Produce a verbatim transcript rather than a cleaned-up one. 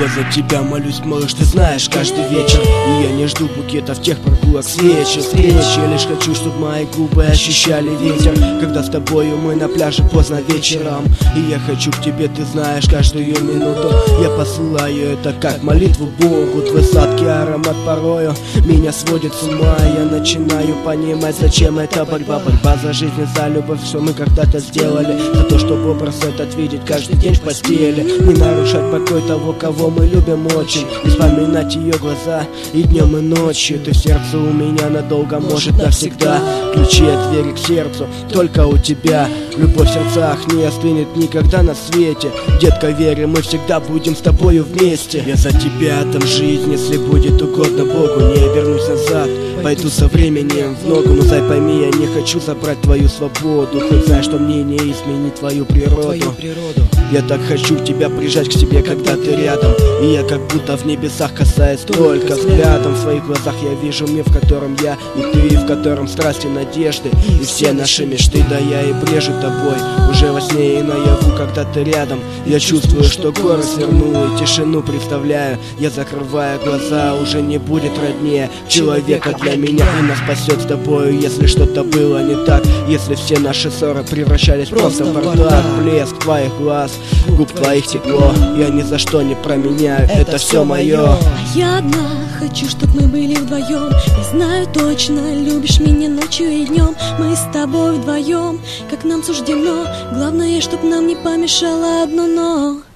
Я за тебя молюсь, малыш, ты знаешь, каждый вечер. И я не жду букетов тех прогулок свечи, встречи. Я лишь хочу, чтобы мои губы ощущали ветер, когда с тобою мы на пляже поздно вечером. И я хочу к тебе, ты знаешь, каждую минуту. Я посылаю это как молитву Богу. Твой сладкий аромат порою меня сводит с ума. Я начинаю понимать, зачем эта борьба. Борьба за жизнь и за любовь, что мы когда-то сделали. За то, чтобы образ этот видеть каждый день в постели. Не нарушать покой того, кого мы любим очень. И вспоминать ее глаза и днем, и ночью. Ты в сердце у меня надолго, может навсегда. Ключи от двери к сердцу только у тебя. Любовь в сердцах не остынет никогда на свете. Детка, верь, мы всегда будем с тобою вместе. Я за тебя отдам жизнь, если будет угодно Богу. Не вернусь назад, пойду со временем в ногу. Но зай пойми, я не хочу забрать твою свободу. Хоть знаешь, что мне не изменить твою природу. Твою природу. Я так хочу тебя прижать к себе, когда ты рядом. И я как будто в небесах касаюсь только взглядом. В своих глазах я вижу мир, в котором я и ты, в котором страсти, надежды и все наши мечты. Да я и брежу тобой уже во сне и наяву, когда ты рядом. Я чувствую, что горы сверну и тишину представляю. Я закрываю глаза, уже не будет роднее человека для меня. И нас спасет с тобою, если что-то было не так. Если все наши ссоры превращались просто в бардак. Блеск твоих глаз, губ твоих тепло, я ни за что не променяю, это, это все мое. А я одна хочу, чтоб мы были вдвоем. Я знаю точно, любишь меня ночью и днем. Мы с тобой вдвоем, как нам суждено. Главное, чтоб нам не помешало одно но.